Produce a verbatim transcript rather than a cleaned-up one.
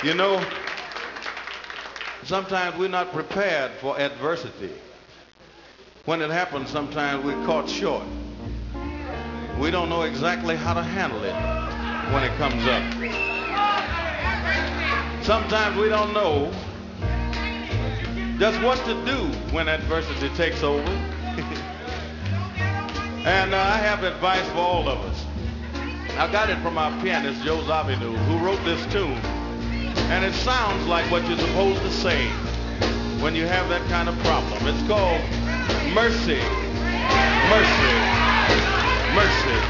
You know, sometimes we're not prepared for adversity. When it happens, sometimes we're caught short. We don't know exactly how to handle it when it comes up. Sometimes we don't know just what to do when adversity takes over. And uh, I have advice for all of us. I got it from our pianist, Joe Zawinul, who wrote this tune. And it sounds like what you're supposed to say when you have that kind of problem. It's called Mercy, Mercy, Mercy.